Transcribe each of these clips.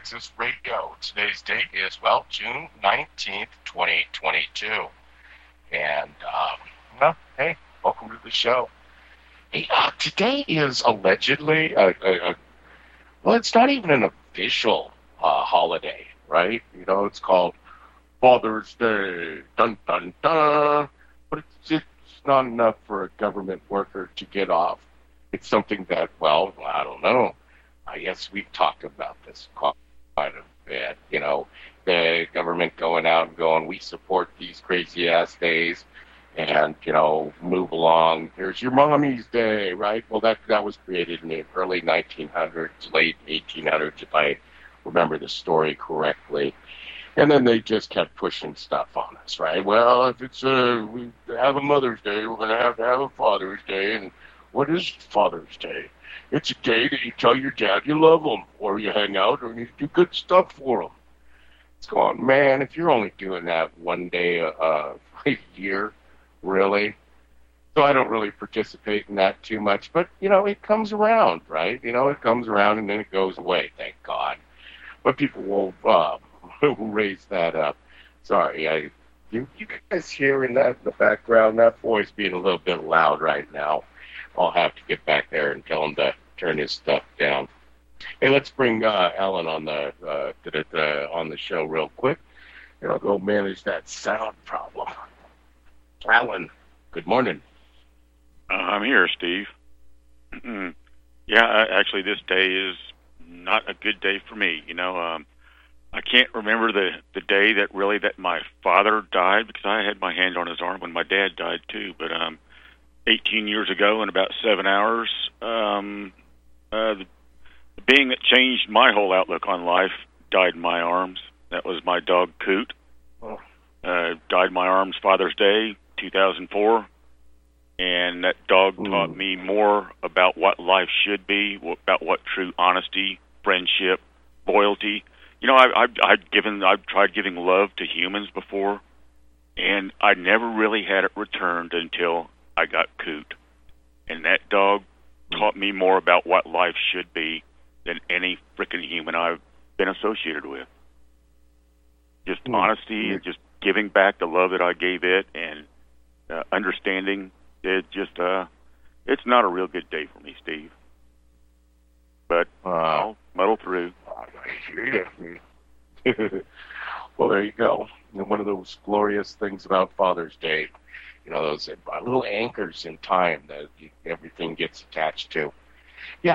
Texas Radio. Today's date is, well, June 19th, 2022. And, hey, welcome to the show. Hey, today is allegedly, well, it's not even an official holiday, right? You know, it's called Father's Day, dun, dun, dun. But it's not enough for a government worker to get off. It's something that, well, I don't know. I guess we've talked about this quite a bit. You know, the government going out and going, we support these crazy-ass days, and, you know, move along. Here's your mommy's day, right? Well, that was created in the early 1900s, late 1800s, if I remember the story correctly. And then they just kept pushing stuff on us, right? Well, if it's we have a Mother's Day, we're going to have a Father's Day. And what is Father's Day? It's a day that you tell your dad you love him, or you hang out, or you do good stuff for him. It's going, man, if you're only doing that one day a year, really? So I don't really participate in that too much. But, you know, it comes around, right? You know, it comes around and then it goes away, thank God. But people will raise that up. Sorry, you guys hearing that in the background? That boy's being a little bit loud right now. I'll have to get back there and tell him to turn his stuff down. Hey, let's bring Alan on the show real quick, and I'll go manage that sound problem. Alan, good morning. I'm here, Steve. Yeah, actually, this day is not a good day for me. You know, I can't remember the day that my father died, because I had my hand on his arm when my dad died too. But 18 years ago, in about 7 hours, the being that changed my whole outlook on life died in my arms. That was my dog, Coot. Died in my arms Father's Day, 2004. And that dog taught me more about what life should be, about what true honesty, friendship, loyalty. You know, I've tried giving love to humans before, and I never really had it returned until I got Coot. And that dog taught me more about what life should be than any freaking human I've been associated with. Just honesty and just giving back the love that I gave it, and understanding. It just, it's not a real good day for me, Steve. But I'll muddle through. Well, there you go. And one of those glorious things about Father's Day, you know, those little anchors in time that everything gets attached to. Yeah,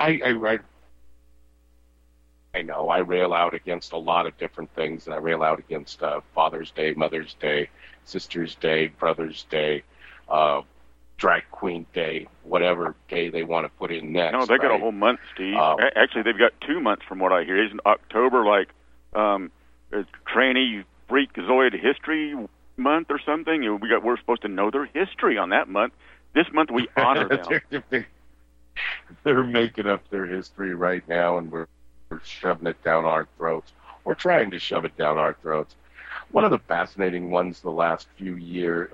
I know. I rail out against a lot of different things, and I rail out against Father's Day, Mother's Day, Sister's Day, Brother's Day, Drag Queen Day, whatever day they want to put in next. No, they got a whole month, Steve. Actually, they've got 2 months from what I hear. Isn't October like tranny freakazoid history month or something? We're supposed to know their history on that month. This month we honor them. They're making up their history right now, and we're shoving it down our throats. We're trying to shove it down our throats. One of the fascinating ones the last few years,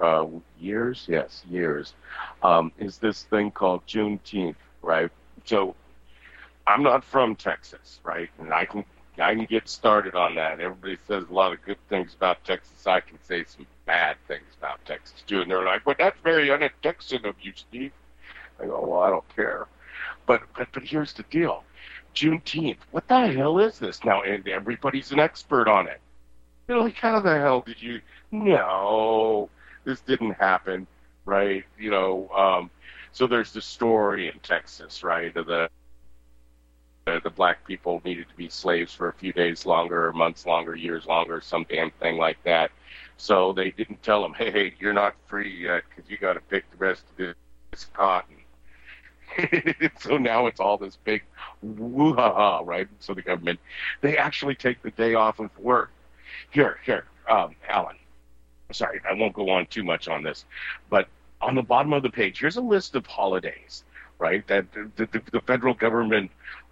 is this thing called Juneteenth, right? So I'm not from Texas, right? And I can get started on that. Everybody says a lot of good things about Texas. I can say some bad things about Texas, too. And they're like, well, that's very un-Texan of you, Steve. I go, well, I don't care. But here's the deal. Juneteenth, what the hell is this now? And everybody's an expert on it. You're like, how the hell did you? No, this didn't happen, right? You know, so there's the story in Texas, right? Of the black people needed to be slaves for a few days longer, or months longer, years longer, some damn thing like that. So they didn't tell them, hey, you're not free yet because you got to pick the rest of this cotton. So now it's all this big woo-ha-ha, right? So the government, they actually take the day off of work. Here, Alan. Sorry, I won't go on too much on this, but on the bottom of the page, here's a list of holidays, right, that the federal government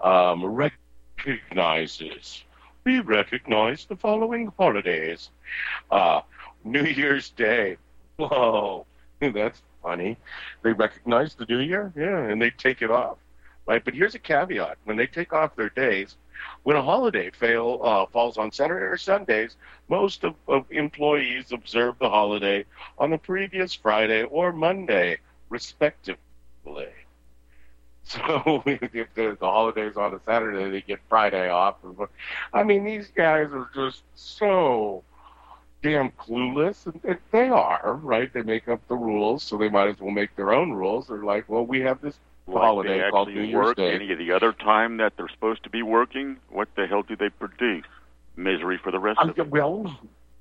recognizes. We recognize the following holidays. New Year's Day. Whoa, that's funny. They recognize the New Year? Yeah, and they take it off, right? But here's a caveat. When they take off their days, when a holiday falls on Saturday or Sundays, most of employees observe the holiday on the previous Friday or Monday, respectively. So if the holiday's on a Saturday, they get Friday off. I mean, these guys are just so damn clueless. And they are, right? They make up the rules, so they might as well make their own rules. They're like, well, we have this holiday they called New actually Year's work Day. any of the other time that they're supposed to be working? What the hell do they produce? Misery for the rest of them. Well,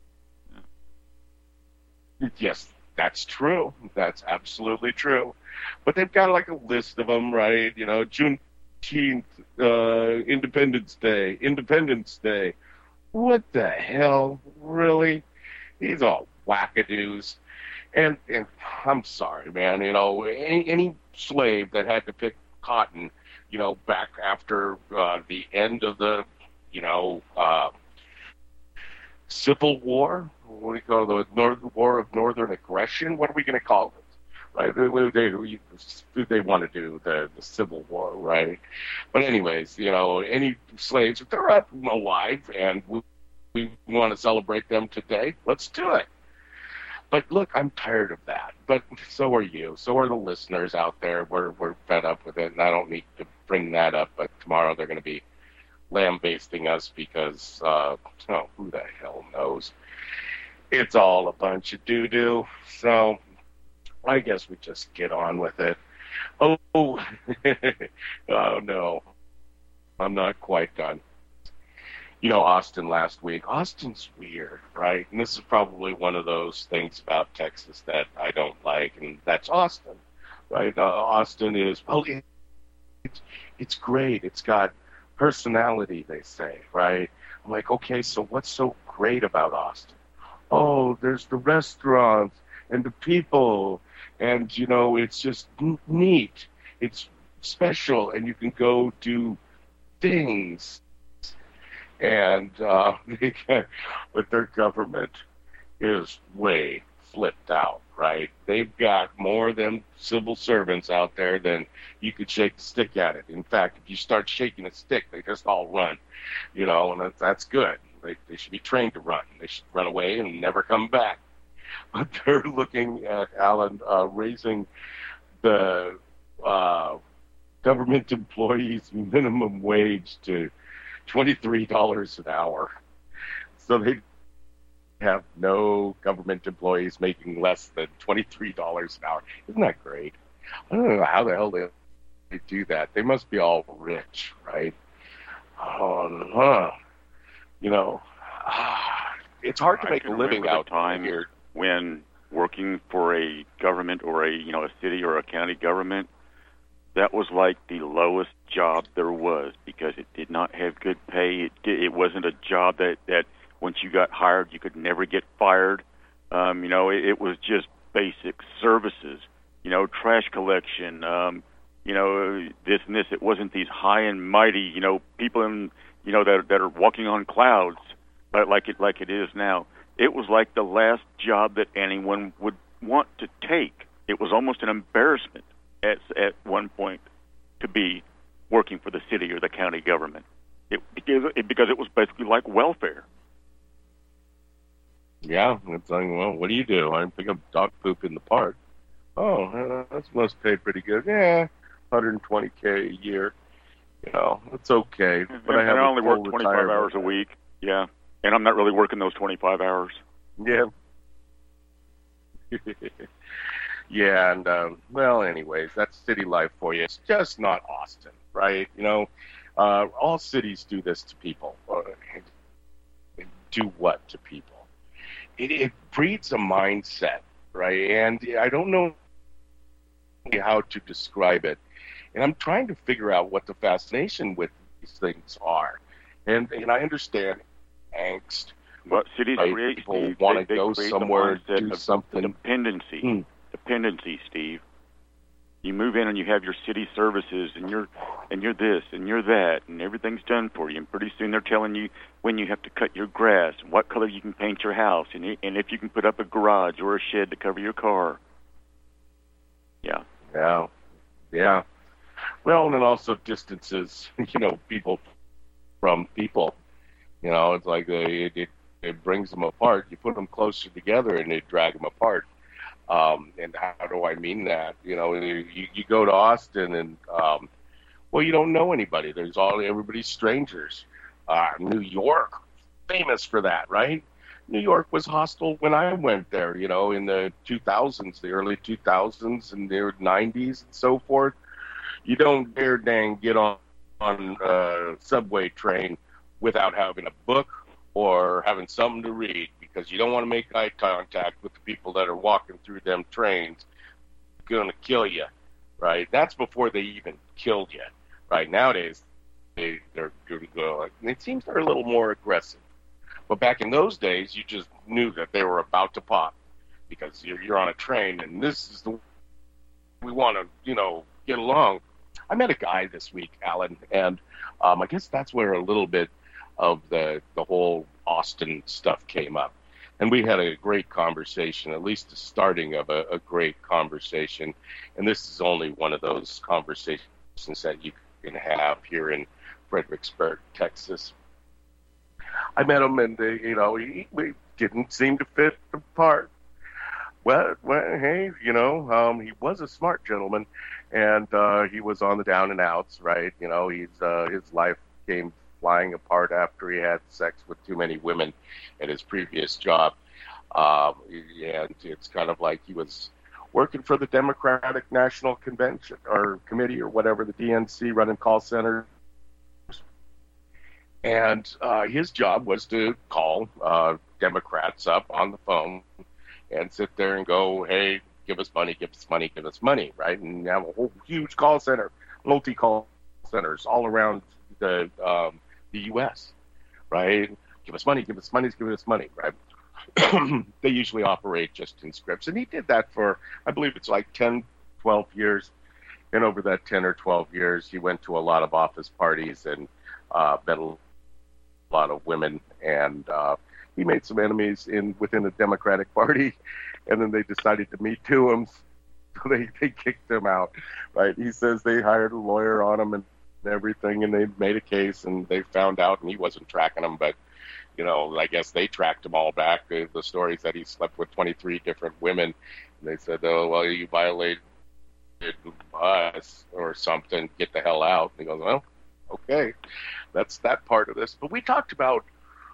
yes, that's true. That's absolutely true. But they've got like a list of them, right? You know, Juneteenth, Independence Day, Independence Day. What the hell, really? These all wackadoos. And I'm sorry, man. You know, any slave that had to pick cotton, you know, back after the end of the, you know, Civil War. What do you call it? The War of Northern Aggression? What are we going to call it? Right? They want to do the Civil War, right? But anyways, you know, any slaves, if they're up alive and we want to celebrate them today, let's do it. But look, I'm tired of that. But so are you. So are the listeners out there. We're fed up with it, and I don't need to bring that up. But tomorrow they're going to be lambasting us because, who the hell knows? It's all a bunch of doo-doo. So I guess we just get on with it. Oh, oh no, I'm not quite done. You know, Austin last week. Austin's weird, right? And this is probably one of those things about Texas that I don't like, and that's Austin, right? Austin is, it's great. It's got personality, they say, right? I'm like, okay, so what's so great about Austin? Oh, there's the restaurants and the people, and, you know, it's just neat. It's special, and you can go do things. And but their government is way flipped out, right? They've got more than civil servants out there than you could shake a stick at it. In fact, if you start shaking a stick, they just all run, you know, and that's good. They should be trained to run. They should run away and never come back. But they're looking at, Alan, raising the government employees' minimum wage to $23 an hour. So they have no government employees making less than $23 an hour. Isn't that great? I don't know how the hell they do that. They must be all rich, right? You know, it's hard to make a living out here. When working for a government or a city or a county government, that was like the lowest job there was because it did not have good pay. It wasn't a job that once you got hired, you could never get fired. It was just basic services, trash collection, this and this. It wasn't these high and mighty, people that are walking on clouds like it is now. It was like the last job that anyone would want to take. It was almost an embarrassment at one point to be working for the city or the county government, because it was basically like welfare. Yeah, it's like, well, what do? I pick up dog poop in the park. Oh, that must pay pretty good. Yeah, $120K a year. It's okay. But I only work 25 hours a week. Yeah, and I'm not really working those 25 hours. Yeah. Yeah, and well, anyways, that's city life for you. It's just not Austin, right? All cities do this to people. Do what to people? It breeds a mindset, right? And I don't know how to describe it. And I'm trying to figure out what the fascination with these things are. And I understand angst. What cities create, people want to go somewhere, do something. Dependency, Steve. You move in and you have your city services, and you're this and you're that, and everything's done for you. And pretty soon they're telling you when you have to cut your grass, and what color you can paint your house, and if you can put up a garage or a shed to cover your car. Yeah. Well, and then also distances. People from people. It's like it brings them apart. You put them closer together and they drag them apart. And how do I mean that? You go to Austin and well, you don't know anybody. Everybody's strangers. New York, famous for that, right? New York was hostile when I went there, in the 2000s, the early 2000s and the 90s and so forth. You don't dare dang get on a subway train without having a book or having something to read, because you don't want to make eye contact with the people that are walking through them trains. Going to kill you, right? That's before they even killed you, right? Nowadays, they're going to go. It seems they're a little more aggressive. But back in those days, you just knew that they were about to pop, because you're on a train, and this is we want to, get along. I met a guy this week, Alan, and I guess that's where a little bit of the whole Austin stuff came up. And we had a great conversation, at least the starting of a great conversation. And this is only one of those conversations that you can have here in Fredericksburg, Texas. I met him, and we didn't seem to fit the part. Well, hey, he was a smart gentleman, and he was on the down and outs, right? His life came flying apart after he had sex with too many women at his previous job, and it's kind of like he was working for the Democratic National Convention or Committee or whatever, the DNC, running call centers. And his job was to call Democrats up on the phone and sit there and go, hey, give us money, give us money, give us money, right? And have a whole huge call center, multi-call centers all around the U.S., right? Give us money, give us money, give us money, right? They usually operate just in scripts. And he did that for, I believe it's like 10, 12 years. And over that 10 or 12 years, he went to a lot of office parties and met a lot of women, and he made some enemies within the Democratic Party, and then they decided to Me Too him, so they kicked him out, right? He says they hired a lawyer on him and everything, and they made a case, and they found out, and he wasn't tracking them, but I guess they tracked him all back. The stories that he slept with 23 different women, and they said, oh, well, you violated us or something, get the hell out. And he goes, well, okay, that's that part of this. But we talked about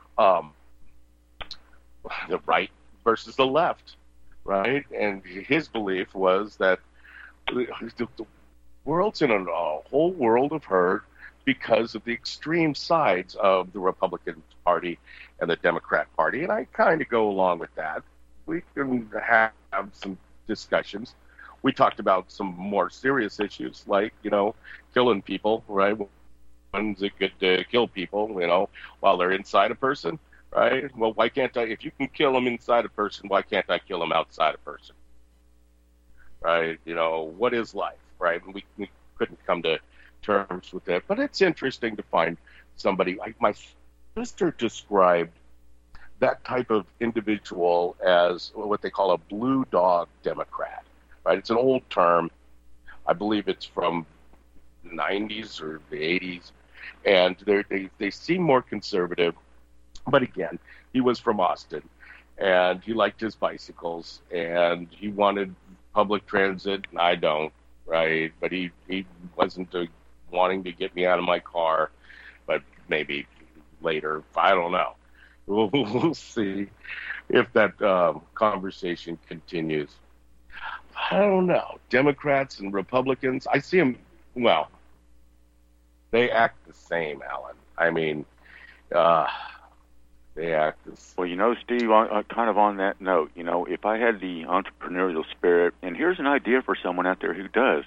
the right versus the left, right? And his belief was that the world's in a whole world of hurt because of the extreme sides of the Republican Party and the Democrat Party. And I kind of go along with that. We can have some discussions. We talked about some more serious issues like, killing people, right? When's it good to kill people, while they're inside a person, right? Well, why can't I, if you can kill them inside a person, why can't I kill them outside a person, right? What is life, right? And we couldn't come to terms with that. But it's interesting to find somebody, like my sister described that type of individual as what they call a blue dog Democrat, right? It's an old term. I believe it's from the 90s or the 80s. And they seem more conservative. But again, he was from Austin, and he liked his bicycles, and he wanted public transit, and I don't, right? But he wasn't wanting to get me out of my car, but maybe later. I don't know. We'll see if that conversation continues. I don't know. Democrats and Republicans, I see them, well, they act the same, Alan. I mean, they act the same. Well, Steve, kind of on that note, if I had the entrepreneurial spirit, and here's an idea for someone out there who does,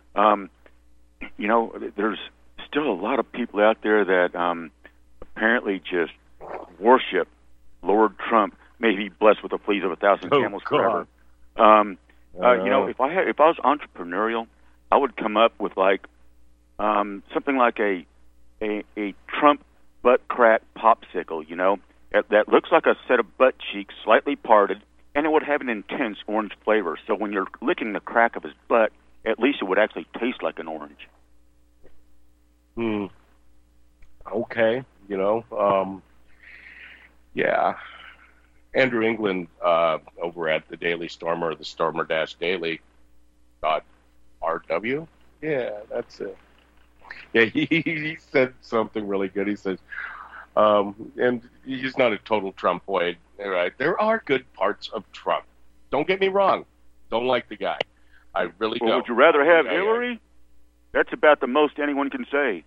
there's still a lot of people out there that apparently just worship Lord Trump. May he blessed with the fleas of 1,000 camels forever. If I was entrepreneurial, I would come up with something like a Trump butt crack popsicle. That looks like a set of butt cheeks slightly parted, and it would have an intense orange flavor. So when you're licking the crack of his butt, at least it would actually taste like an orange. Okay. you know. Yeah. Andrew England over at the Daily Stormer, the Stormer-Daily .rw. Yeah, that's it. Yeah, he said something really good. He says, and he's not a total Trumpoid, right? There are good parts of Trump. Don't get me wrong. Don't like the guy. I really don't. Would you rather have Hillary? That's about the most anyone can say.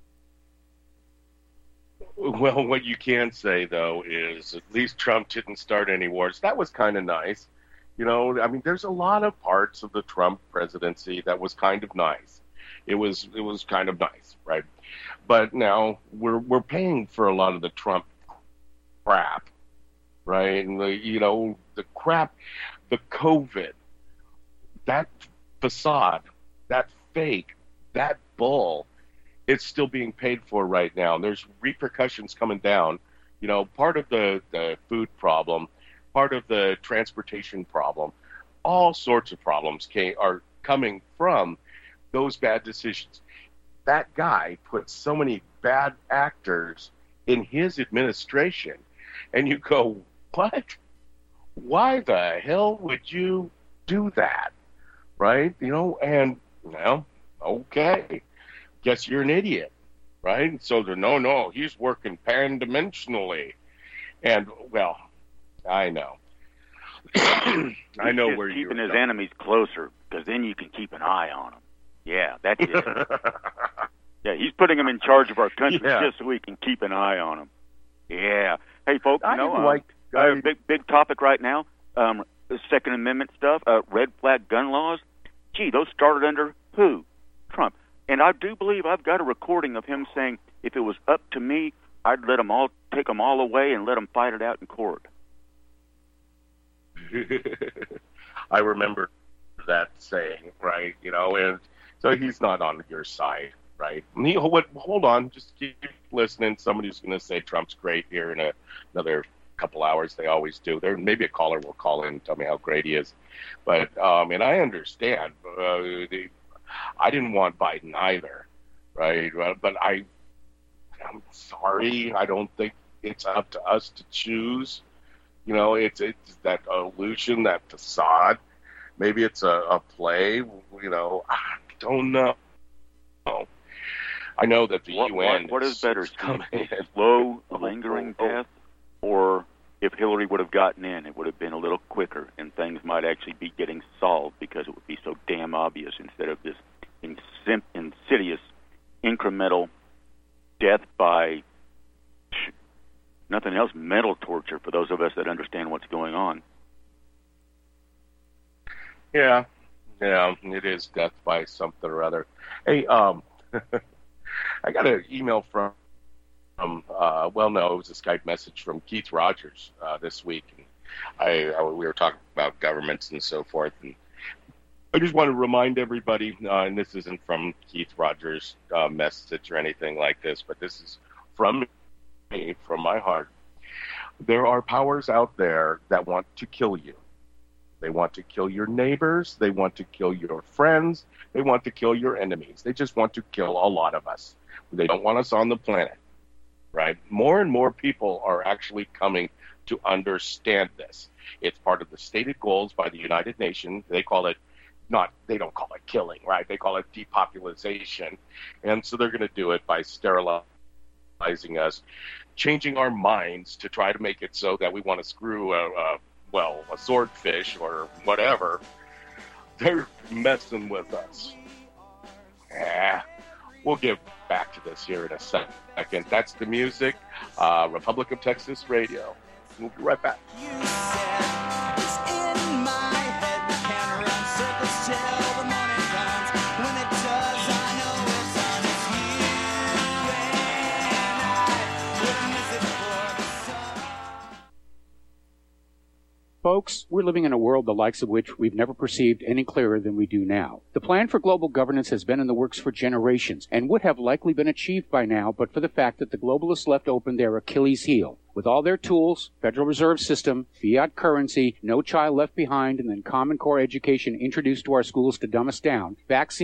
Well, what you can say, though, is at least Trump didn't start any wars. That was kind of nice. You know, I mean, there's a lot of parts of the Trump presidency that was kind of nice. It was kind of nice, right? But now we're paying for a lot of the Trump crap, right? And the crap, the COVID, that facade, that fake, that bull. It's still being paid for right now. And there's repercussions coming down. You know, part of the food problem, part of the transportation problem, all sorts of problems are coming from those bad decisions. That guy put so many bad actors in his administration. And you go, what? Why the hell would you do that? Right? You know, and, well, okay. Guess you're an idiot, right? So no, he's working pan-dimensionally. And, well, I know. I know where you're keeping his enemies closer, because then you can keep an eye on them. Yeah, that's it. Yeah, he's putting them in charge of our country just so we can keep an eye on them. Yeah. Hey, folks, big topic right now, the Second Amendment stuff, red flag gun laws. Gee, those started under who? Trump. And I do believe I've got a recording of him saying, if it was up to me, I'd take them all away and let them fight it out in court. I remember that saying, right? You know, and so he's not on your side, right? Hold on, just keep listening. Somebody's going to say Trump's great here in another couple hours. They always do. Maybe a caller will call in and tell me how great he is. But, and I understand. I didn't want Biden either, right? But I'm sorry. I don't think it's up to us to choose. You know, it's that illusion, that facade. Maybe it's a play. You know, I don't know. I know that the UN. What is better, slow, lingering death, or if Hillary would have gotten in, it would have been a little quicker, and things might actually be getting solved because it would be so damn obvious instead of this insidious, incremental death by nothing else, mental torture for those of us that understand what's going on. Yeah, it is death by something or other. Hey, I got an email from it was a Skype message from Keith Rogers this week. And we were talking about governments and so forth, and I just want to remind everybody, and this isn't from Keith Rogers' message or anything like this, but this is from me, from my heart. There are powers out there that want to kill you. They want to kill your neighbors. They want to kill your friends. They want to kill your enemies. They just want to kill a lot of us. They don't want us on the planet, right? More and more people are actually coming to understand this. It's part of the stated goals by the United Nations. They call it they don't call it killing, right? They call it depopulation. And so they're going to do it by sterilizing us, changing our minds to try to make it so that we want to screw a swordfish or whatever. They're messing with us. We'll get back to this here in a second. That's the music. Republic of Texas Radio. We'll be right back. Folks, we're living in a world the likes of which we've never perceived any clearer than we do now. The plan for global governance has been in the works for generations and would have likely been achieved by now but for the fact that the globalists left open their Achilles heel. With all their tools, Federal Reserve System, fiat currency, no child left behind, and then Common Core education introduced to our schools to dumb us down, vaccines,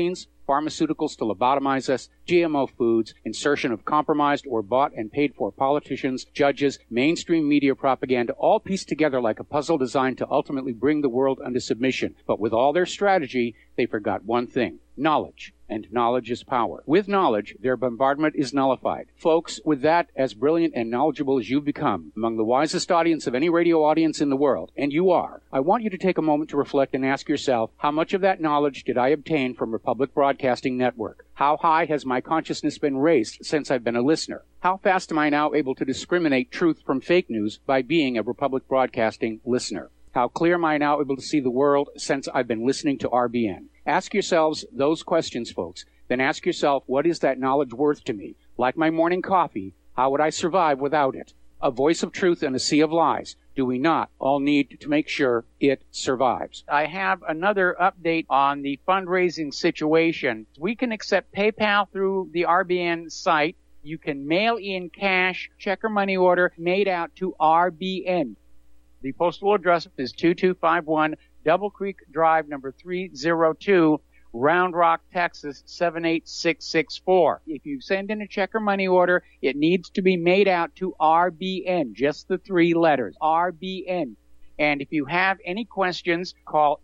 pharmaceuticals to lobotomize us, GMO foods, insertion of compromised or bought and paid for politicians, judges, mainstream media propaganda, all pieced together like a puzzle designed to ultimately bring the world under submission. But with all their strategy, they forgot one thing: knowledge. And knowledge is power. With knowledge, their bombardment is nullified. Folks, with that, as brilliant and knowledgeable as you've become, among the wisest audience of any radio audience in the world, and you are, I want you to take a moment to reflect and ask yourself, how much of that knowledge did I obtain from Republic Broadcasting Network? How high has my consciousness been raised since I've been a listener? How fast am I now able to discriminate truth from fake news by being a Republic Broadcasting listener? How clear am I now able to see the world since I've been listening to RBN? Ask yourselves those questions, folks. Then ask yourself, what is that knowledge worth to me? Like my morning coffee, how would I survive without it? A voice of truth in a sea of lies. Do we not all need to make sure it survives? I have another update on the fundraising situation. We can accept PayPal through the RBN site. You can mail in cash, check or money order made out to RBN. The postal address is 2251 Double Creek Drive, number 302, Round Rock, Texas, 78664. If you send in a check or money order, it needs to be made out to RBN, just the 3 letters, RBN. And if you have any questions, call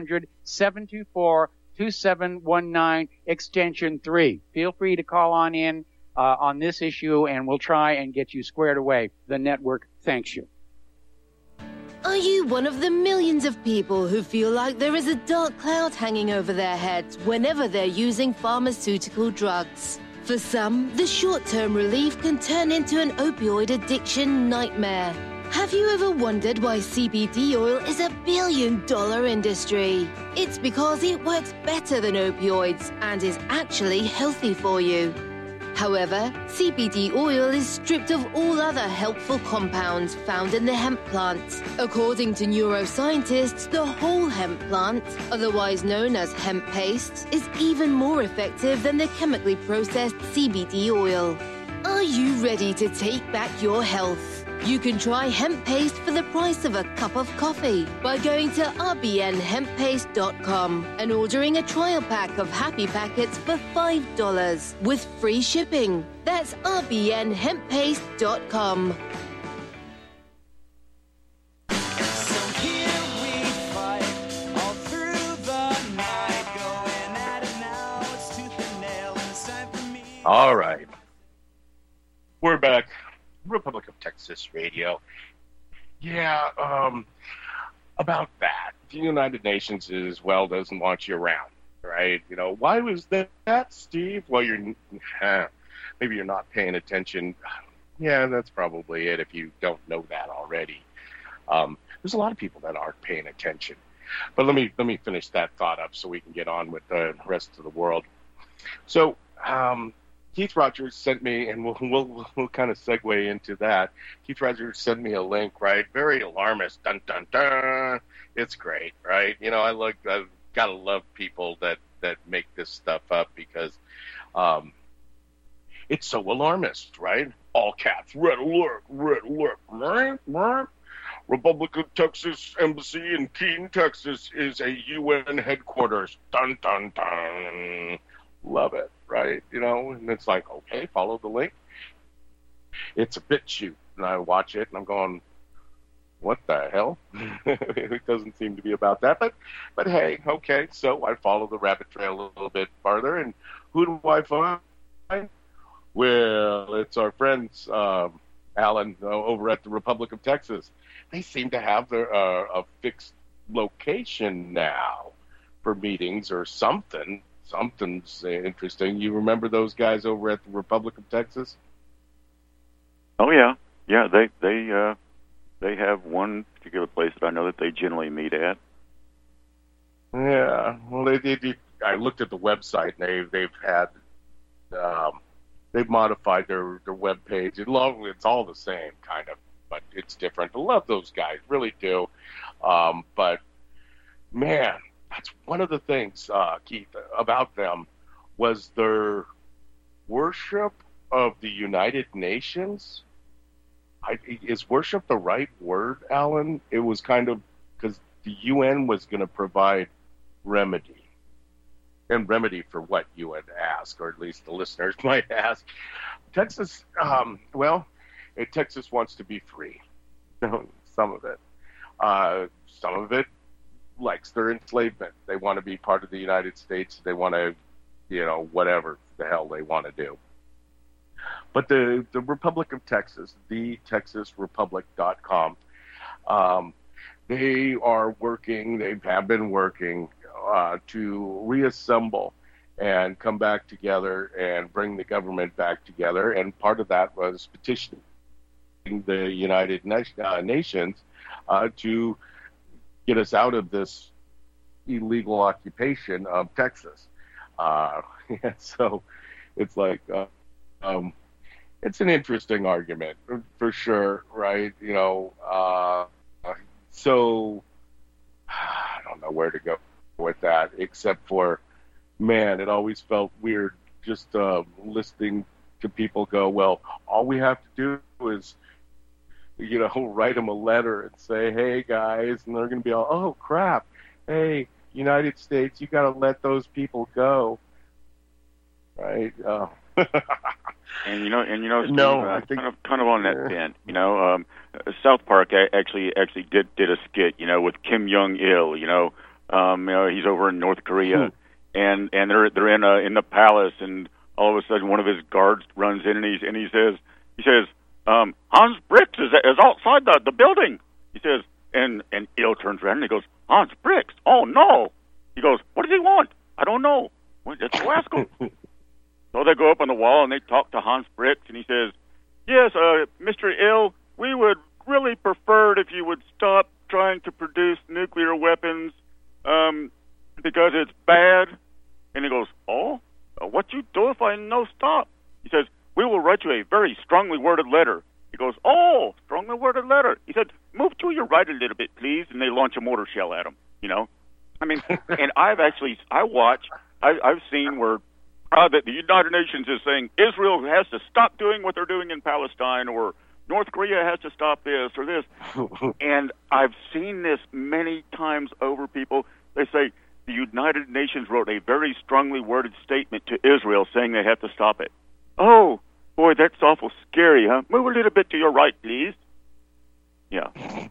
800-724-2719, extension 3. Feel free to call on in on this issue, and we'll try and get you squared away. The network thanks you. Are you one of the millions of people who feel like there is a dark cloud hanging over their heads whenever they're using pharmaceutical drugs? For some, the short-term relief can turn into an opioid addiction nightmare. Have you ever wondered why CBD oil is a billion-dollar industry? It's because it works better than opioids and is actually healthy for you. However, CBD oil is stripped of all other helpful compounds found in the hemp plant. According to neuroscientists, the whole hemp plant, otherwise known as hemp paste, is even more effective than the chemically processed CBD oil. Are you ready to take back your health? You can try hemp paste for the price of a cup of coffee by going to rbnhemppaste.com and ordering a trial pack of happy packets for $5 with free shipping. That's rbnhemppaste.com. All right. We're back. Republic of Texas Radio. Yeah, about that. The United Nations as well doesn't want you around, right? You know, why was that, Steve? Well, maybe you're not paying attention. Yeah, that's probably it if you don't know that already. There's a lot of people that aren't paying attention. But let me finish that thought up so we can get on with the rest of the world. So, Keith Rogers sent me, and we'll kind of segue into that. Keith Rogers sent me a link, right? Very alarmist. Dun dun dun. It's great, right? You know, I've gotta love people that make this stuff up because it's so alarmist, right? All caps, red alert, right? Republic of Texas Embassy in Keene, Texas is a UN headquarters. Dun dun dun. Love it, right? You know, and it's like, okay, follow the link. It's a BitChute, and I watch it, and I'm going, what the hell? It doesn't seem to be about that, but hey, okay. So I follow the rabbit trail a little bit farther, and who do I find? Well, it's our friends, Alan, over at the Republic of Texas. They seem to have their a fixed location now for meetings or something. Something's interesting. You remember those guys over at the Republic of Texas? Oh yeah. They have one particular place that I know that they generally meet at. Yeah. Well, I looked at the website, and they've modified their web page. It's all the same kind of, but it's different. I love those guys, really do. But man, that's one of the things, Keith, about them was their worship of the United Nations. Is worship the right word, Alan? It was kind of because the UN was going to provide remedy. and remedy for what you would ask, or at least the listeners might ask. Texas, Texas wants to be free. Some of it. Some of it likes their enslavement. They want to be part of the United States. They want to, whatever the hell they want to do. But the Republic of Texas, the TexasRepublic.com, they are working, they have been working to reassemble and come back together and bring the government back together. And part of that was petitioning the United Nations to get us out of this illegal occupation of Texas. And so it's like, it's an interesting argument for sure, right? So I don't know where to go with that, except for, man, it always felt weird just listening to people go, well, all we have to do is, write them a letter and say, hey, guys, and they're going to be all, oh, crap, hey, United States, you got to let those people go, right? And no, I think kind of on that bent. South Park actually did a skit, with Kim Jong-il. He's over in North Korea, and they're in the palace, and all of a sudden one of his guards runs in and he says Hans Bricks is outside the building. He says, and Il turns around and he goes, Hans Bricks? Oh no! He goes, what does he want? I don't know. Well, let's go ask him. So they go up on the wall and they talk to Hans Bricks, and he says, yes, Mr. Il, we would really prefer it if you would stop trying to produce nuclear weapons because it's bad. And he goes, oh, what you do if I no stop? He says, we will write you a very strongly worded letter. He goes, oh, strongly worded letter. He said, move to your right a little bit, please. And they launch a mortar shell at him, I mean, and I've seen where that the United Nations is saying Israel has to stop doing what they're doing in Palestine, or North Korea has to stop this or this. And I've seen this many times over people. They say the United Nations wrote a very strongly worded statement to Israel saying they have to stop it. Oh, boy, that's awful scary, huh? Move a little bit to your right, please. Yeah.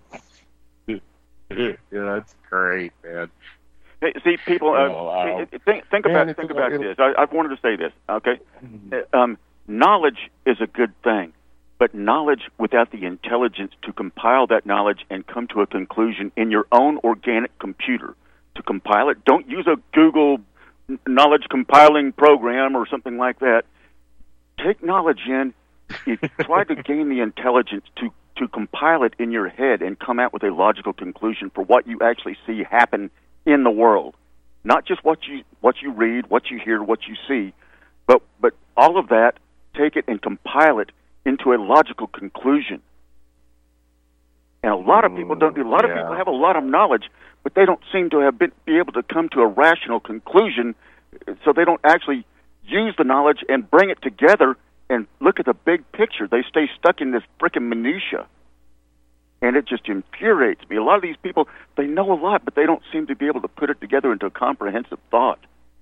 Yeah, that's great, man. Hey, see, people, think about this. I've wanted to say this, okay? Knowledge is a good thing, but knowledge without the intelligence to compile that knowledge and come to a conclusion in your own organic computer to compile it. Don't use a Google knowledge compiling program or something like that. Take knowledge in, you try to gain the intelligence to compile it in your head and come out with a logical conclusion for what you actually see happen in the world. Not just what you read, what you hear, what you see, but all of that, take it and compile it into a logical conclusion. And a lot of people don't do. A lot of people have a lot of knowledge, but they don't seem to be able to come to a rational conclusion, so they don't actually use the knowledge and bring it together and look at the big picture. They stay stuck in this frickin' minutia. And it just infuriates me. A lot of these people, they know a lot, but they don't seem to be able to put it together into a comprehensive thought.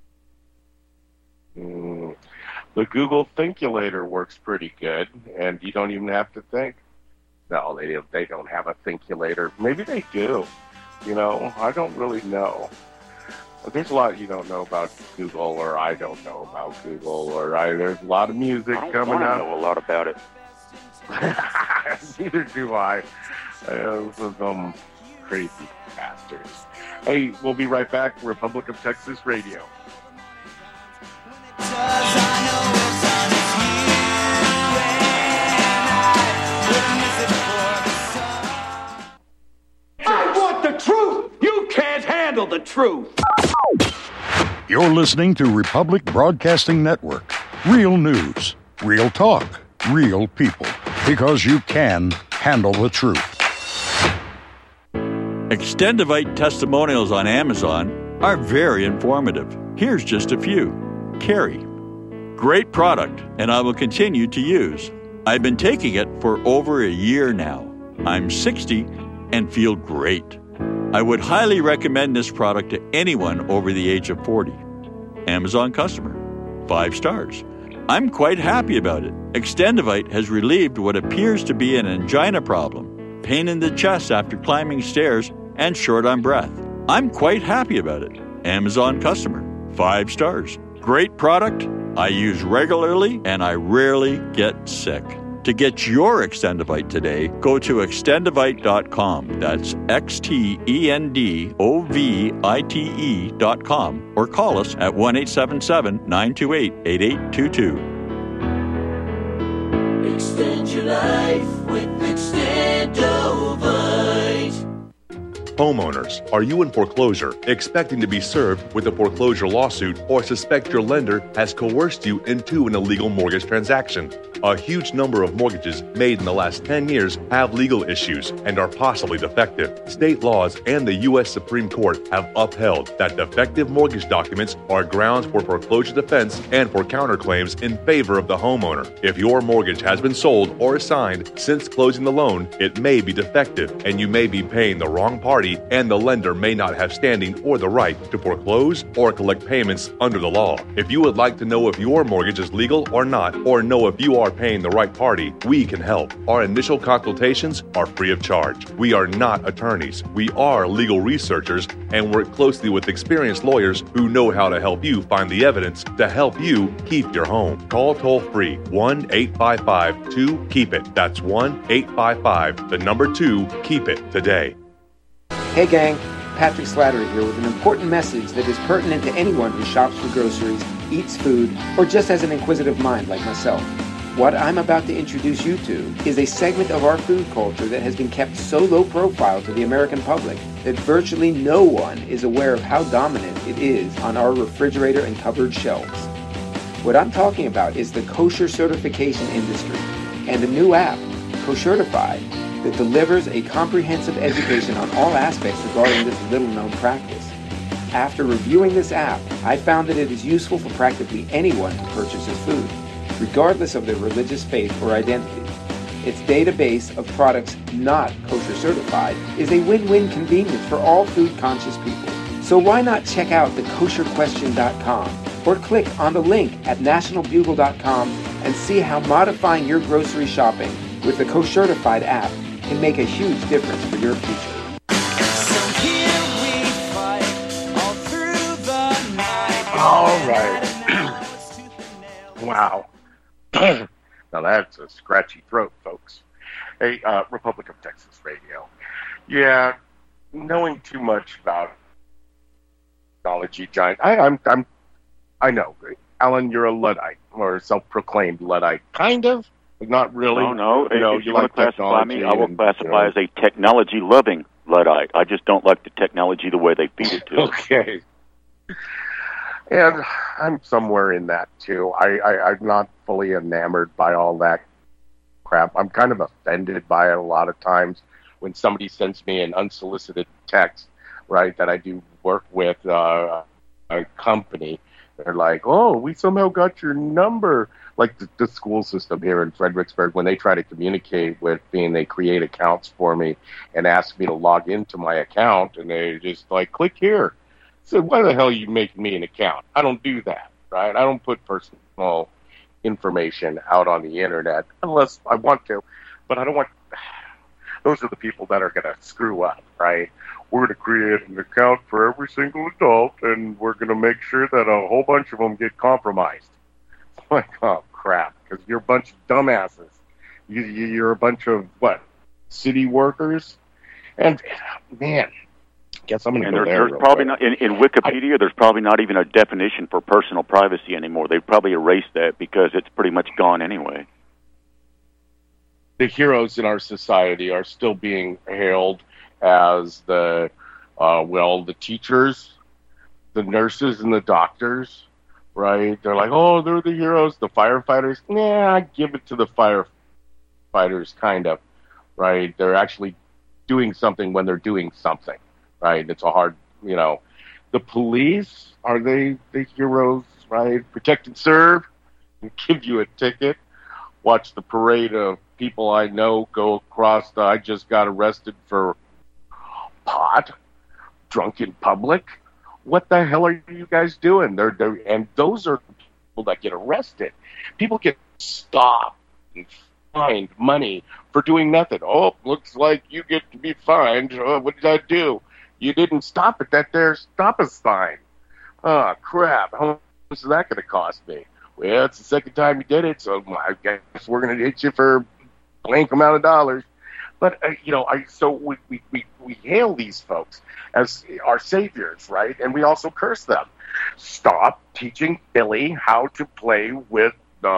The Google Thinkulator works pretty good, and you don't even have to think. No, they don't have a Thinkulator. Maybe they do. I don't really know. But there's a lot you don't know about Google, or I don't know about Google, or there's a lot of music coming out. I don't know a lot about it. Neither do I. Some crazy bastards. Hey, we'll be right back. Republic of Texas Radio. I want the truth! You can't handle the truth! You're listening to Republic Broadcasting Network. Real news, real talk, real people. Because you can handle the truth. Extendivite testimonials on Amazon are very informative. Here's just a few. Carrie. Great product, and I will continue to use. I've been taking it for over a year now. I'm 60 and feel great. I would highly recommend this product to anyone over the age of 40. Amazon customer. 5 stars. I'm quite happy about it. Extendivite has relieved what appears to be an angina problem, pain in the chest after climbing stairs, and short on breath. I'm quite happy about it. Amazon customer. 5 stars. Great product. I use regularly, and I rarely get sick. To get your Extendivite today, go to extendivite.com. That's XTENDOVITE.com, or call us at 1-877-928-8822. Extend your life with Extendovite. Homeowners, are you in foreclosure, expecting to be served with a foreclosure lawsuit, or suspect your lender has coerced you into an illegal mortgage transaction? A huge number of mortgages made in the last 10 years have legal issues and are possibly defective. State laws and the U.S. Supreme Court have upheld that defective mortgage documents are grounds for foreclosure defense and for counterclaims in favor of the homeowner. If your mortgage has been sold or assigned since closing the loan, it may be defective, and you may be paying the wrong party, and the lender may not have standing or the right to foreclose or collect payments under the law. If you would like to know if your mortgage is legal or not, or know if you are paying the right party, we can help. Our initial consultations are free of charge. We are not attorneys. We are legal researchers and work closely with experienced lawyers who know how to help you find the evidence to help you keep your home. Call toll-free 1-855-2-KEEP-IT. That's 1-855-2-KEEP-IT today. Hey gang, Patrick Slattery here with an important message that is pertinent to anyone who shops for groceries, eats food, or just has an inquisitive mind like myself. What I'm about to introduce you to is a segment of our food culture that has been kept so low profile to the American public that virtually no one is aware of how dominant it is on our refrigerator and cupboard shelves. What I'm talking about is the kosher certification industry and a new app, Koshertified, that delivers a comprehensive education on all aspects regarding this little-known practice. After reviewing this app, I found that it is useful for practically anyone who purchases food, regardless of their religious faith or identity. Its database of products not kosher certified is a win-win convenience for all food-conscious people. So why not check out thekosherquestion.com or click on the link at nationalbugle.com and see how modifying your grocery shopping with the Koshertified app can make a huge difference for your future. All right. Wow. Now that's a scratchy throat, folks. Hey, Republic of Texas Radio. Yeah, knowing too much about technology giant. I know. Alan, you're a Luddite, or self-proclaimed Luddite. Kind of. Not really. No. If you want to classify me, I will classify and, as a technology-loving Luddite. I just don't like the technology the way they feed it to us. Okay. And I'm somewhere in that, too. I'm not fully enamored by all that crap. I'm kind of offended by it a lot of times when somebody sends me an unsolicited text, right, that I do work with a company. They're like, oh, we somehow got your number. Like the school system here in Fredericksburg, when they try to communicate with me and they create accounts for me and ask me to log into my account, and they just like, click here. So why the hell are you making me an account? I don't do that, right? I don't put personal information out on the internet unless I want to, but I don't want. Those are the people that are going to screw up, right? We're going to create an account for every single adult, and we're going to make sure that a whole bunch of them get compromised. Like, oh, crap, because you're a bunch of dumbasses. You're a bunch of, city workers? And, man, guess I'm going to go there. There's probably not, in Wikipedia, there's probably not even a definition for personal privacy anymore. They've probably erased that because it's pretty much gone anyway. The heroes in our society are still being hailed as the teachers, the nurses, and the doctors, right? They're like, oh, they're the heroes. The firefighters, I give it to the firefighters, kind of, right? They're actually doing something when they're doing something, right? It's a hard, The police, are they the heroes, right? Protect and serve, and give you a ticket. Watch the parade of people I know go across I just got arrested for pot, drunk in public, what the hell are you guys doing? And those are people that get arrested. People get stopped and fined money for doing nothing. Oh, looks like you get to be fined. Oh, what did I do? You didn't stop at that there stop us sign. Oh, crap. How much is that going to cost me? Well, it's the second time you did it, so I guess we're going to hit you for a blank amount of dollars. But, so we hail these folks as our saviors, right? And we also curse them. Stop teaching Billy how to play with,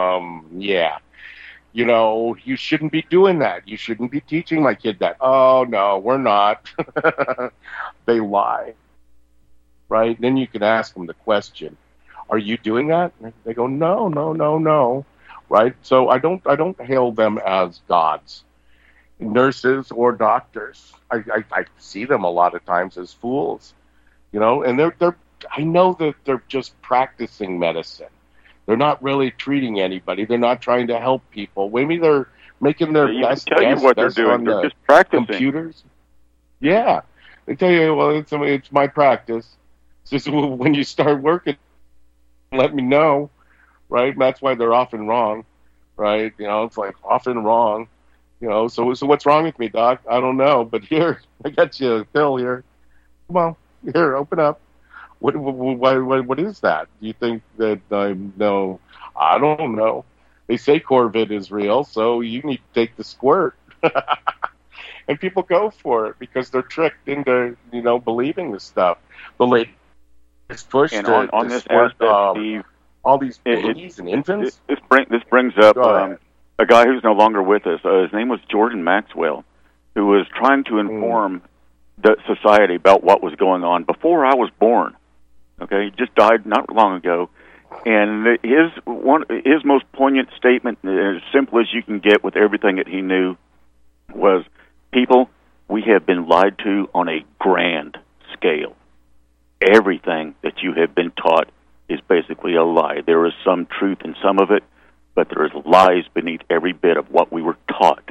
you shouldn't be doing that. You shouldn't be teaching my kid that. Oh, no, we're not. They lie, right? Then you can ask them the question, are you doing that? And they go, no, right? So I don't hail them as gods. Nurses or doctors, I see them a lot of times as fools, and I know that they're just practicing medicine. They're not really treating anybody. They're not trying to help people. Maybe they're making their best guess what they're doing. on they're the just practicing. Computers. Yeah, they tell you, well, it's my practice. It's just when you start working, let me know, right? And that's why they're often wrong, right? It's like often wrong. So what's wrong with me, Doc? I don't know, but here, I got you a pill here. Come on, here, open up. What is that? Do you think that I know? I don't know. They say Corvid is real, so you need to take the squirt. And people go for it because they're tricked into, believing this stuff. The latest push and to on this squirt, aspect, Steve, all these babies and infants. This brings up a guy who's no longer with us. His name was Jordan Maxwell, who was trying to inform the society about what was going on before I was born. Okay, he just died not long ago, and his most poignant statement, as simple as you can get with everything that he knew, was, "People, we have been lied to on a grand scale. Everything that you have been taught is basically a lie. There is some truth in some of it, but there is lies beneath every bit of what we were taught."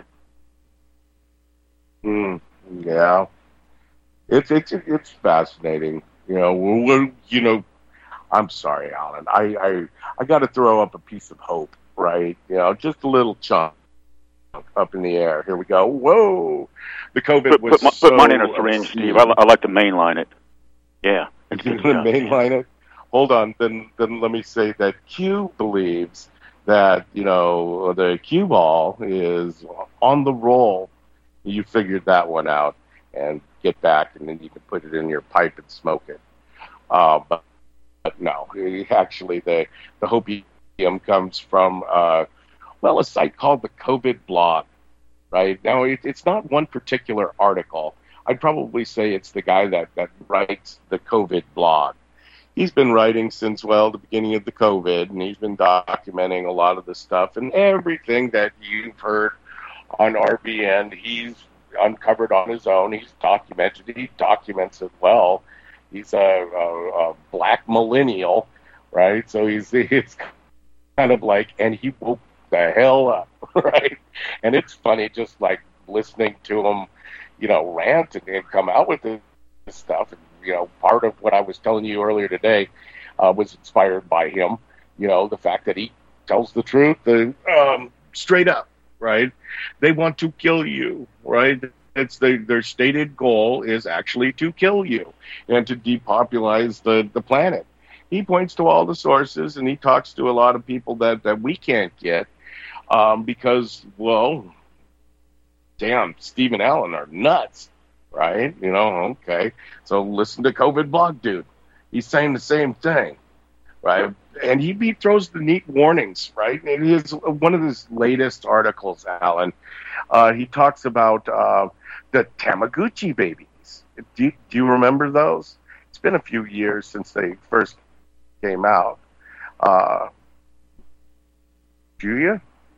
Yeah, it's fascinating. I'm sorry, Alan. I got to throw up a piece of hope, right? Just a little chunk up in the air. Here we go. Whoa, the COVID was put mine in a syringe, Steve. I like to mainline it. Yeah, you want to mainline it? Hold on. Then let me say that Q believes that, the cue ball is on the roll. You figured that one out, and get back, and then you can put it in your pipe and smoke it. But no, actually, the hopium comes from, a site called the COVID blog, right? Now, it's not one particular article. I'd probably say it's the guy that writes the COVID blog. He's been writing since, the beginning of the COVID, and he's been documenting a lot of the stuff. And everything that you've heard on RBN, he's uncovered on his own. He's documented it. He documents it well. He's a black millennial, right? So it's kind of like, and he woke the hell up, right? And it's funny just like listening to him, rant and come out with this stuff. And, part of what I was telling you earlier today was inspired by him. The fact that he tells the truth straight up, right? They want to kill you, right? It's their stated goal is actually to kill you and to depopulize the planet. He points to all the sources, and he talks to a lot of people that we can't get because, damn, Steve and Alan are nuts. Right? Okay. So listen to COVID blog dude. He's saying the same thing, right? And he throws the neat warnings, right? It is one of his latest articles, Alan. He talks about the Tamagotchi babies. Do you remember those? It's been a few years since they first came out. Do you?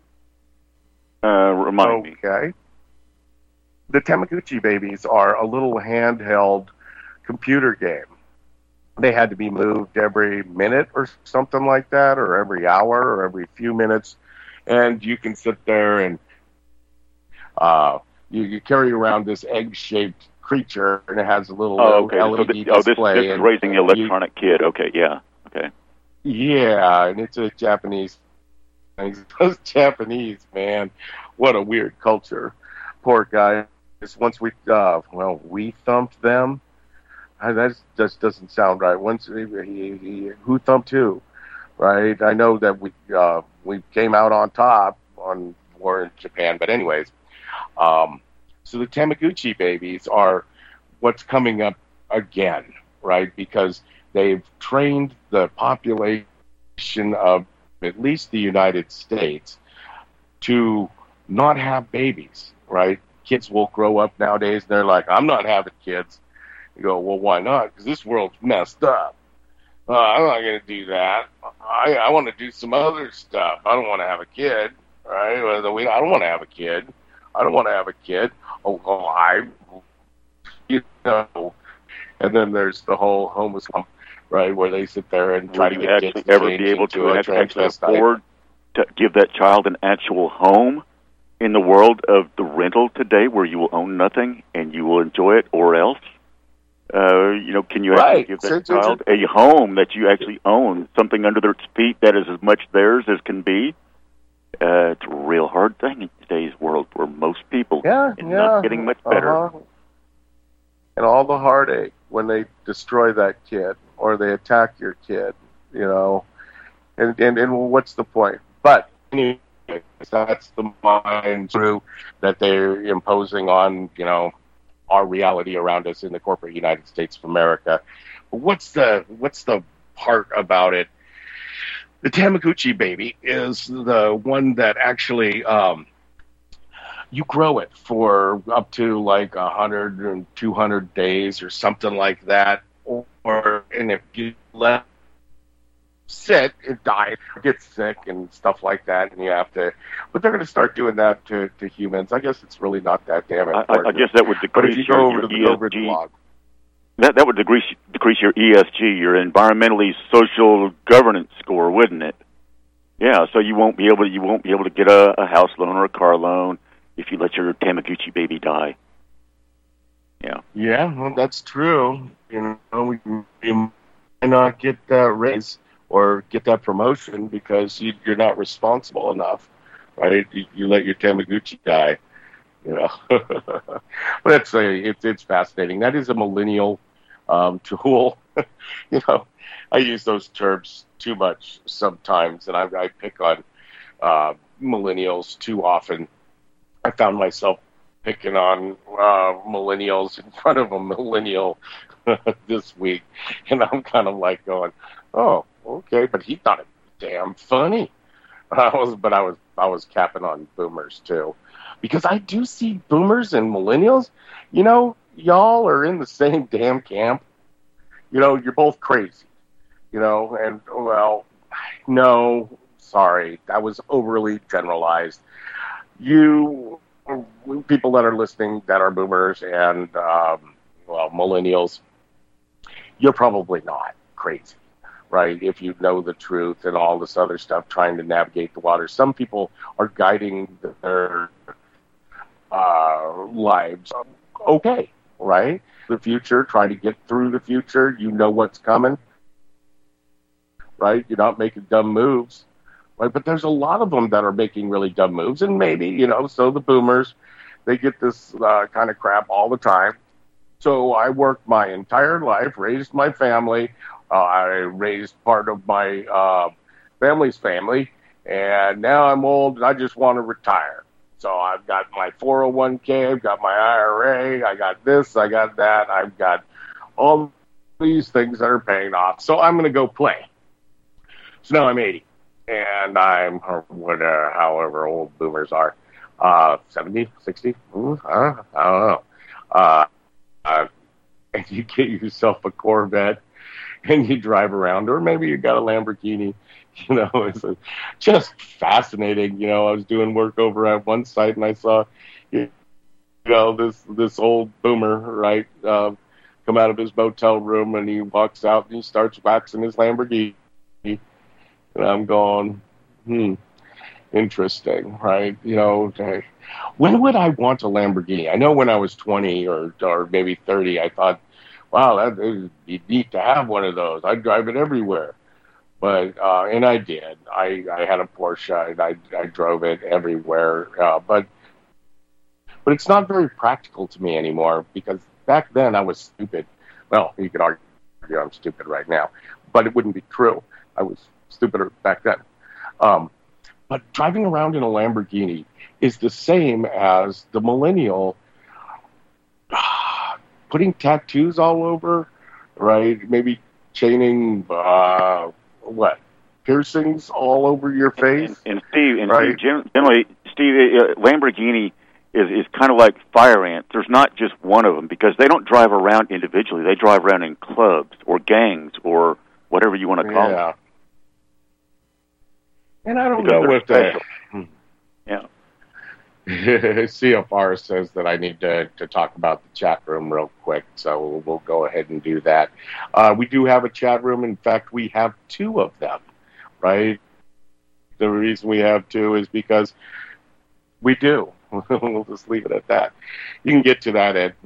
Remind me. Okay. The Tamagotchi babies are a little handheld computer game. They had to be moved every minute or something like that, or every hour, or every few minutes. And you can sit there and you carry around this egg-shaped creature, and it has a little okay. LED This display. is raising the electronic kid. Okay, yeah. Okay. Yeah, and it's a Japanese. Those Japanese, man, what a weird culture. Poor guys. Once we thumped them. That just doesn't sound right. Once who thumped who, right? I know that we came out on top on war in Japan, but anyways, so the Tamagotchi babies are what's coming up again, right? Because they've trained the population of at least the United States to not have babies, right? Kids will grow up nowadays and they're like, I'm not having kids. You go, well, why not? Because this world's messed up. I'm not going to do that. I want to do some other stuff. I don't want to have a kid, right? I don't want to have a kid. I don't want to have a kid. And then there's the whole homeless, right, where they sit there and try to get kids to ever be able to actually afford to give that child an actual home in the world of the rental today, where you will own nothing and you will enjoy it, or else? Can you actually give that child a home that you actually own, something under their feet that is as much theirs as can be? It's a real hard thing in today's world for most people. Not getting much better. And all the heartache when they destroy that kid or they attack your kid, and what's the point? But anyway, that's the mind through that they're imposing on, our reality around us in the corporate United States of America. But what's the part about it? The Tamagotchi baby is the one that actually you grow it for up to like 100 and 200 days or something like that. And if you let sit, it dies, gets sick and stuff like that, and you have to. But they're going to start doing that to humans. I guess it's really not that damn important. I guess that would decrease your ESG. That would decrease your ESG, your environmentally social governance score, wouldn't it? Yeah. So you won't be able to get a house loan or a car loan if you let your Tamagotchi baby die. Yeah. Yeah. Well, that's true. We might not get that raise or get that promotion because you're not responsible enough, right? You let your Tamagotchi die, But it's fascinating. That is a millennial tool. I use those terms too much sometimes, and I pick on millennials too often. I found myself picking on millennials in front of a millennial this week, and I'm kind of like going, oh, okay, but he thought it damn funny. I was capping on boomers too, because I do see boomers and millennials. Y'all are in the same damn camp. You're both crazy. And no, sorry, that was overly generalized. You people that are listening that are boomers and millennials, you're probably not crazy. Right, if you know the truth and all this other stuff, trying to navigate the waters. Some people are guiding their lives okay, right? The future, trying to get through the future. You know what's coming, right? You're not making dumb moves, right? But there's a lot of them that are making really dumb moves, and maybe, so the boomers, they get this kind of crap all the time. So I worked my entire life, raised my family. I raised part of my family's family, and now I'm old and I just want to retire. So I've got my 401k, I've got my IRA, I got this, I got that, I've got all these things that are paying off. So I'm going to go play. So now I'm 80, and I'm, however old boomers are, 70, 60, I don't know. And you get yourself a Corvette, and you drive around, or maybe you got a Lamborghini. It's just fascinating. I was doing work over at one site, and I saw, this old boomer, right, come out of his motel room, and he walks out and he starts waxing his Lamborghini. And I'm going, interesting, right? When would I want a Lamborghini? I know when I was 20 or maybe 30, I thought, wow, that would be neat to have one of those. I'd drive it everywhere. But and I did. I had a Porsche, and I drove it everywhere. But it's not very practical to me anymore, because back then I was stupid. Well, you could argue I'm stupid right now, but it wouldn't be true. I was stupider back then. But driving around in a Lamborghini is the same as the millennial putting tattoos all over, right? Maybe chaining, piercings all over your face. And Steve, right? generally, Steve, Lamborghini is kind of like fire ants. There's not just one of them, because they don't drive around individually. They drive around in clubs or gangs or whatever you want to call them. And I don't know what the... Yeah. CFR says that I need to talk about the chat room real quick, so we'll go ahead and do that. We do have a chat room. In fact, we have two of them, right? The reason we have two is because we do. We'll just leave it at that. You can get to that at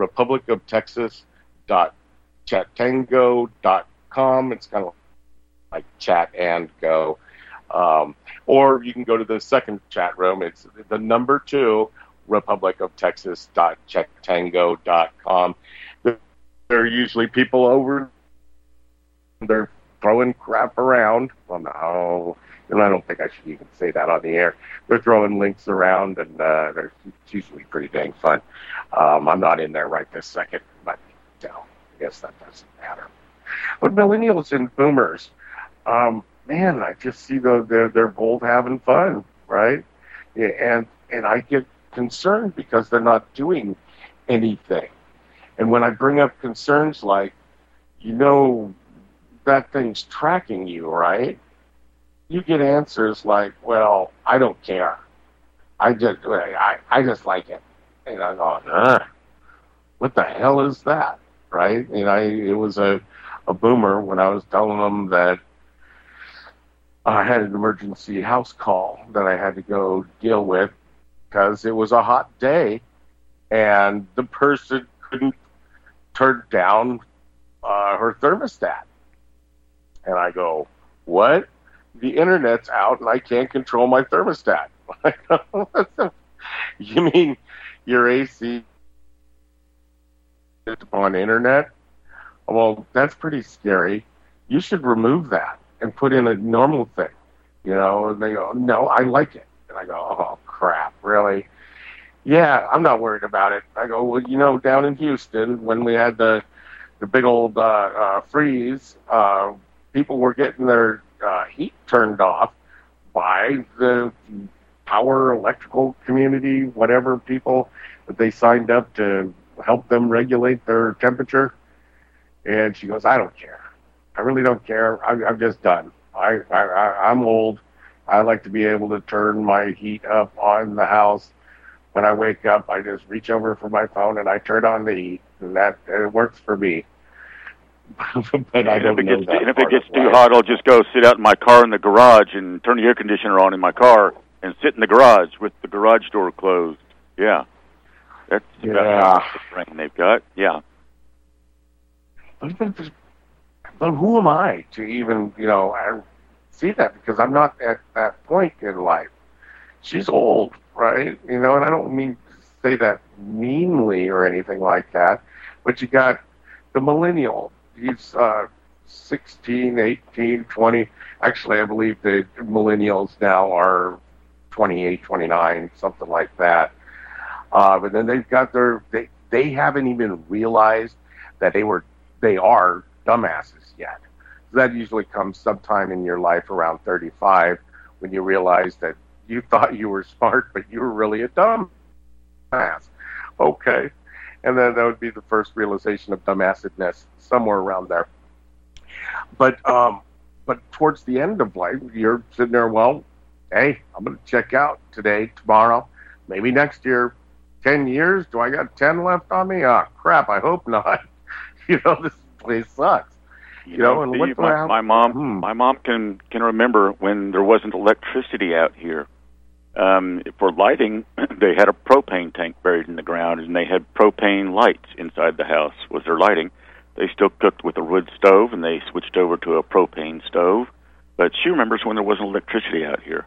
republicoftexas.chattango.com. It's kind of like chat and go. Or you can go to the second chat room. It's the number 2, republicoftexas.chattango.com. There are usually people over. They're throwing crap around. Well, no. And I don't think I should even say that on the air. They're throwing links around, and it's usually pretty dang fun. I'm not in there right this second, but I guess that doesn't matter. But millennials and boomers, man, I just see they're both having fun, right? Yeah, and I get concerned because they're not doing anything. And when I bring up concerns like, that thing's tracking you, right? You get answers like, well, I don't care. I just like it. And I go, what the hell is that, right? And it was a boomer when I was telling them that I had an emergency house call that I had to go deal with because it was a hot day and the person couldn't turn down her thermostat. And I go, what? The internet's out and I can't control my thermostat. You mean your AC on internet? Well, that's pretty scary. You should remove that and put in a normal thing. And they go, no, I like it. And I go, oh, crap, really? Yeah, I'm not worried about it. I go, well, down in Houston, when we had the big old freeze, people were getting their heat turned off by the power electrical community, whatever people that they signed up to help them regulate their temperature. And she goes, I don't care. I really don't care. I'm just done. I'm old. I like to be able to turn my heat up on the house. When I wake up, I just reach over for my phone and I turn on the heat, and it works for me. But I don't know that. And if it gets too hot, I'll just go sit out in my car in the garage and turn the air conditioner on in my car and sit in the garage with the garage door closed. Yeah. That's about the brain they've got. Yeah. But who am I to even, I see that, because I'm not at that point in life. She's old, right? And I don't mean to say that meanly or anything like that, but you got the millennial. He's 16, 18, 20. Actually, I believe the millennials now are 28, 29, something like that. But then they've got they haven't even realized that they are dumbasses yet. That usually comes sometime in your life around 35 when you realize that you thought you were smart, but you were really a dumbass. Okay. And then that would be the first realization of dumbassedness, somewhere around there. But towards the end of life, you're sitting there, well, hey, I'm going to check out today, tomorrow, maybe next year. 10 years? Do I got 10 left on me? Oh, crap, I hope not. This place sucks. And Steve, my mom can remember when there wasn't electricity out here. For lighting, they had a propane tank buried in the ground, and they had propane lights inside the house was their lighting. They still cooked with a wood stove, and they switched over to a propane stove. But she remembers when there wasn't electricity out here.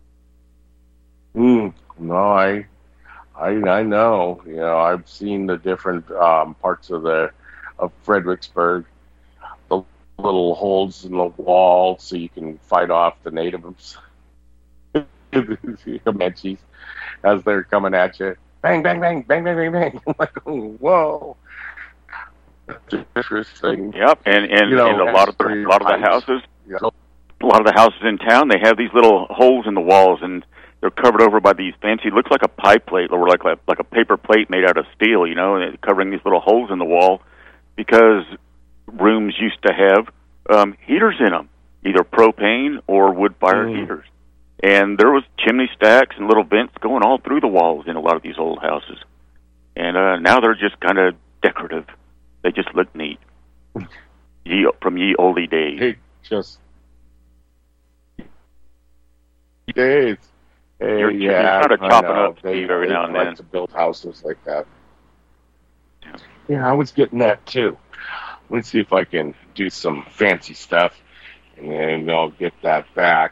No, I know. You know, I've seen the different parts of Fredericksburg, the little holes in the wall so you can fight off the natives, Comanches, as they're coming at you. Bang, bang, bang, bang, bang, bang, bang. I'm like, oh, whoa. Interesting. Yep, and you know, a lot of the houses, a lot of the houses in town, they have these little holes in the walls, and they're covered over by these fancy, looks like a pie plate, or like a paper plate made out of steel, you know, and covering these little holes in the wall, because rooms used to have heaters in them, either propane or wood-fired heaters. And there was chimney stacks and little vents going all through the walls in a lot of these old houses. And now they're just kind of decorative. They just look neat. From ye olde days. Hey, just days. Hey, You're kind of chopping up, Steve, every now and then. Like to build houses like that. Yeah, I was getting that too. Let's see if I can do some fancy stuff, and then I'll get that back.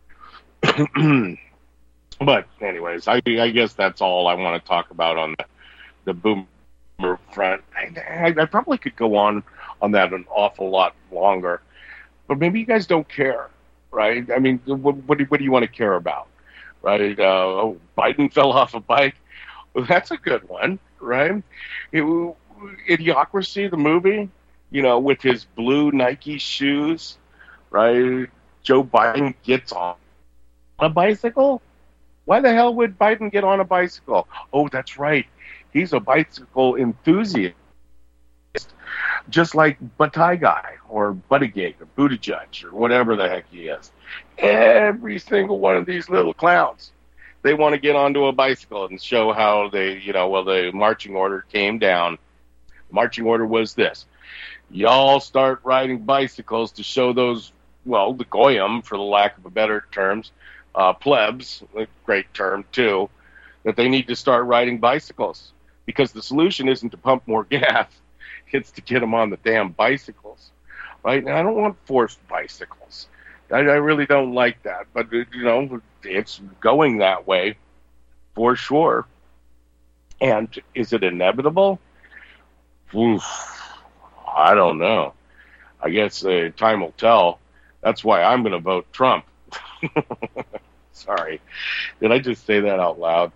But anyways, I guess that's all I want to talk about on the boomer front. I probably could go on that an awful lot longer, but maybe you guys don't care, right? I mean, what do you want to care about, right? Biden fell off a bike. Well, that's a good one, right? Idiocracy, the movie, you know, with his blue Nike shoes, right? Joe Biden gets on a bicycle? Why the hell would Biden get on a bicycle? Oh, that's right. He's a bicycle enthusiast, just like Buttigieg or Buttigieg or Buttigieg or whatever the heck he is. Every single one of these little clowns, they want to get onto a bicycle and show how the marching order came down. The marching order was this. Y'all start riding bicycles to show those, the goyim, for the lack of a better terms, plebs, a great term too, that they need to start riding bicycles, because the solution isn't to pump more gas, it's to get them on the damn bicycles, right? And I don't want forced bicycles. I really don't like that, but it's going that way for sure. And is it inevitable? Oof, I don't know. I guess time will tell. That's why I'm going to vote Trump. Sorry. Did I just say that out loud?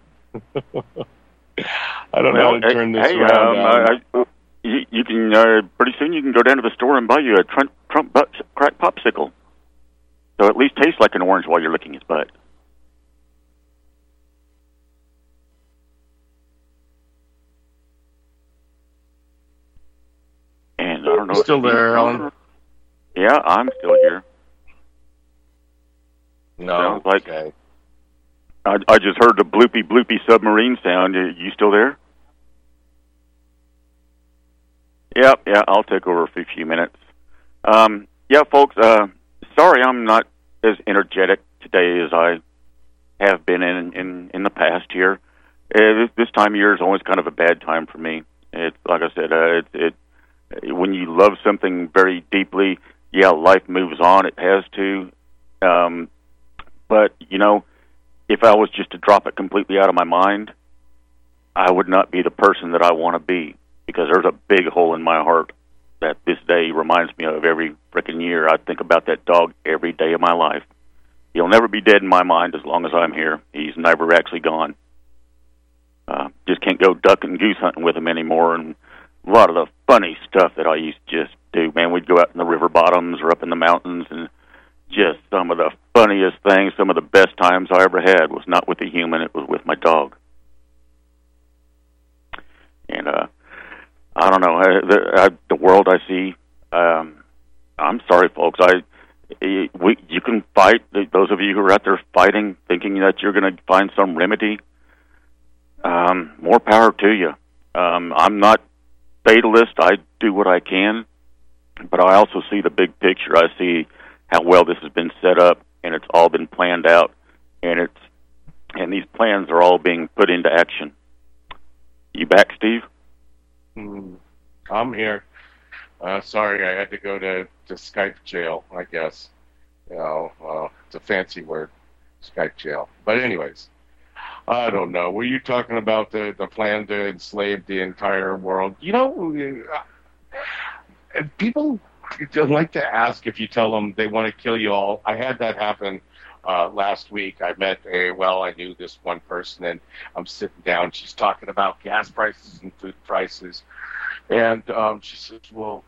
I don't know how to turn this around. You can, pretty soon you can go down to the store and buy you a Trump crack popsicle. So at least taste like an orange while you're licking his butt. And I don't know. Still there, Alan? Yeah, I'm still here. No, like, okay. I just heard the bloopy submarine sound. Are you still there? Yeah, I'll take over for a few minutes. Yeah, folks, sorry I'm not as energetic today as I have been in the past year. This time of year is always kind of a bad time for me. It's like I said, when you love something very deeply, yeah, life moves on. It has to. But, if I was just to drop it completely out of my mind, I would not be the person that I want to be, because there's a big hole in my heart that this day reminds me of every frickin' year. I think about that dog every day of my life. He'll never be dead in my mind as long as I'm here. He's never actually gone. Just can't go duck and goose hunting with him anymore, and a lot of the funny stuff that I used to just do. Man, we'd go out in the river bottoms or up in the mountains, and just some of the funniest things, some of the best times I ever had was not with a human, it was with my dog. And I don't know, the world I see, I'm sorry, folks, you can fight, those of you who are out there fighting, thinking that you're going to find some remedy, more power to you. I'm not fatalist, I do what I can, but I also see the big picture. I see how well this has been set up, and it's all been planned out, and and these plans are all being put into action. You back, Steve? I'm here. Sorry, I had to go to Skype jail, I guess. It's a fancy word, Skype jail. But anyways, I don't know. Were you talking about the plan to enslave the entire world? People like to ask if you tell them they want to kill you all. I had that happen last week. I knew this one person, and I'm sitting down. She's talking about gas prices and food prices. And she says, well,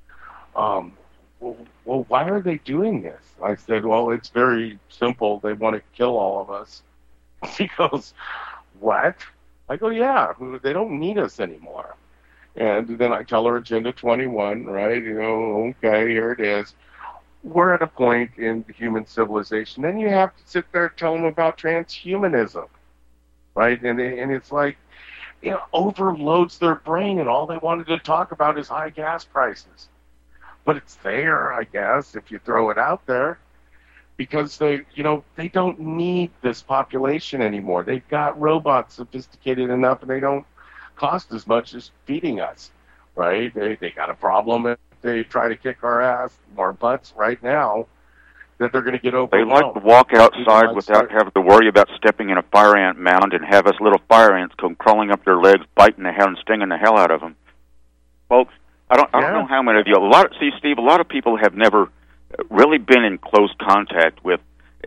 why are they doing this? I said, well, it's very simple. They want to kill all of us. She goes, what? I go, yeah, they don't need us anymore. And then I tell her Agenda 21, right? Okay, here it is. We're at a point in human civilization. Then you have to sit there and tell them about transhumanism, right? And it's like, overloads their brain, and all they wanted to talk about is high gas prices. But it's there, I guess, if you throw it out there, because they don't need this population anymore. They've got robots sophisticated enough, and they don't cost as much as feeding us, right? They got a problem if they try to kick our butts right now, that they're going to get overwhelmed. They like to walk outside without having to worry about stepping in a fire ant mound and have us little fire ants come crawling up their legs, biting the hell and stinging the hell out of them. Folks, I don't know how many of you. Steve, a lot of people have never really been in close contact with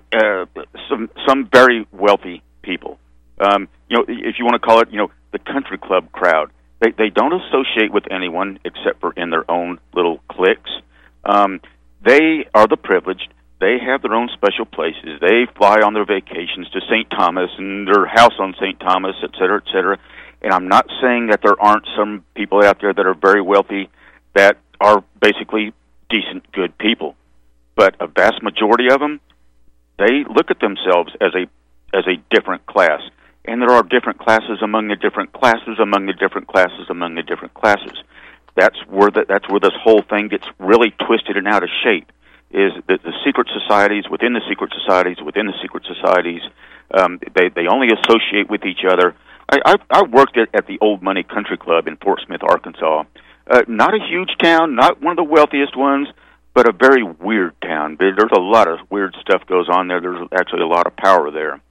some very wealthy people. If you want to call it, the country club crowd. They don't associate with anyone except for in their own little cliques. They are the privileged. They have their own special places. They fly on their vacations to St. Thomas and their house on St. Thomas, et cetera, et cetera. And I'm not saying that there aren't some people out there that are very wealthy that are basically decent, good people. But a vast majority of them, they look at themselves as a different class. And there are different classes among the different classes among the different classes among the different classes. That's where this whole thing gets really twisted and out of shape. Is that the secret societies within the secret societies within the secret societies, they only associate with each other. I worked at the Old Money Country Club in Fort Smith, Arkansas. Not a huge town, not one of the wealthiest ones, but a very weird town. There's a lot of weird stuff goes on there. There's actually a lot of power there.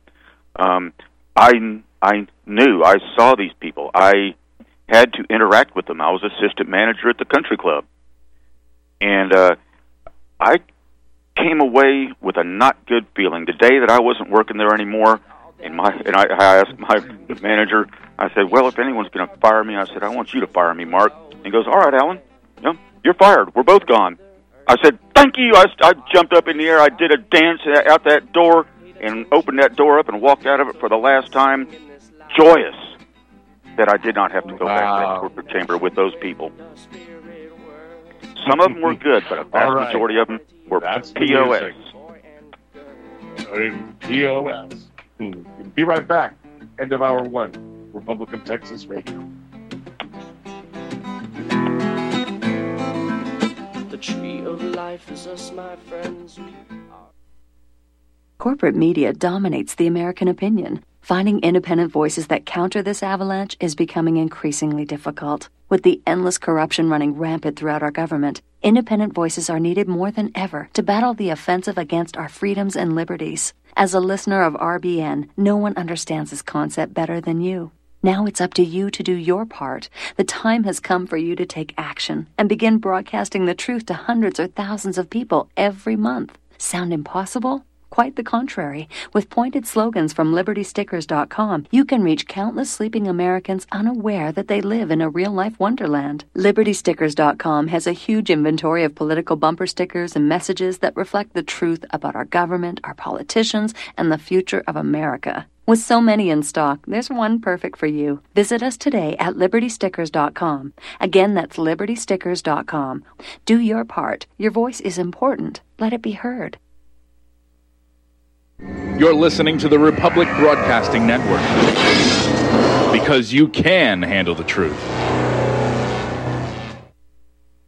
I saw these people. I had to interact with them. I was assistant manager at the country club. And I came away with a not good feeling. The day that I wasn't working there anymore, I asked my manager, I said, well, if anyone's going to fire me, I said, I want you to fire me, Mark. And he goes, all right, Alan, you're fired. We're both gone. I said, thank you. I jumped up in the air. I did a dance out that door and opened that door up and walked out of it for the last time, joyous that I did not have to go back to that corporate chamber with those people. Some of them were good, but a vast majority of them were POS. POS. Be right back. End of hour 1. Republic of Texas Radio. The tree of life is us, my friends. Corporate media dominates the American opinion. Finding independent voices that counter this avalanche is becoming increasingly difficult. With the endless corruption running rampant throughout our government, independent voices are needed more than ever to battle the offensive against our freedoms and liberties. As a listener of RBN, no one understands this concept better than you. Now it's up to you to do your part. The time has come for you to take action and begin broadcasting the truth to hundreds or thousands of people every month. Sound impossible? Quite the contrary. With pointed slogans from LibertyStickers.com, you can reach countless sleeping Americans unaware that they live in a real-life wonderland. LibertyStickers.com has a huge inventory of political bumper stickers and messages that reflect the truth about our government, our politicians, and the future of America. With so many in stock, there's one perfect for you. Visit us today at LibertyStickers.com. Again, that's LibertyStickers.com. Do your part. Your voice is important. Let it be heard. You're listening to the Republic Broadcasting Network. Because you can handle the truth.